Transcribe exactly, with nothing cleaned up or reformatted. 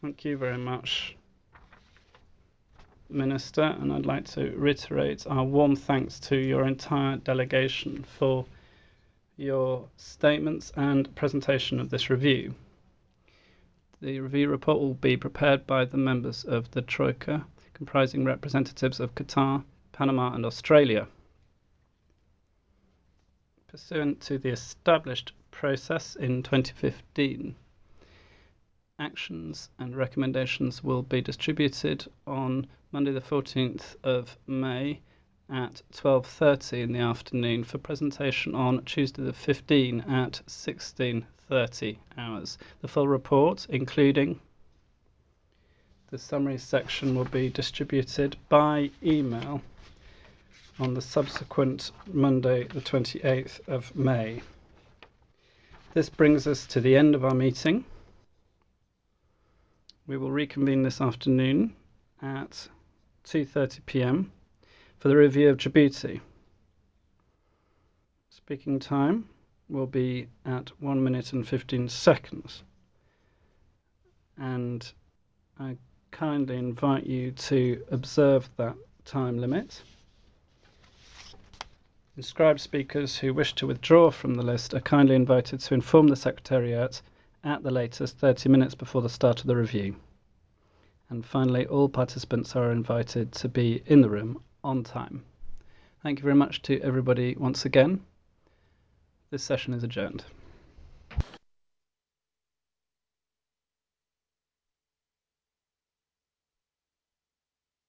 Thank you very much, Minister, and I'd like to reiterate our warm thanks to your entire delegation for your statements and presentation of this review. The review report will be prepared by the members of the Troika, comprising representatives of Qatar, Panama and Australia. Pursuant to the established process in twenty fifteen, actions and recommendations will be distributed on Monday the fourteenth of May at twelve thirty in the afternoon for presentation on Tuesday the fifteenth at sixteen thirty hours. The full report, including the summary section, will be distributed by email on the subsequent Monday the twenty-eighth of May. This brings us to the end of our meeting. We will reconvene this afternoon at two thirty p m for the review of Djibouti. Speaking time will be at one minute and fifteen seconds. And I kindly invite you to observe that time limit. Inscribed speakers who wish to withdraw from the list are kindly invited to inform the Secretariat at the latest thirty minutes before the start of the review. And finally, all participants are invited to be in the room on time. Thank you very much to everybody once again. This session is adjourned.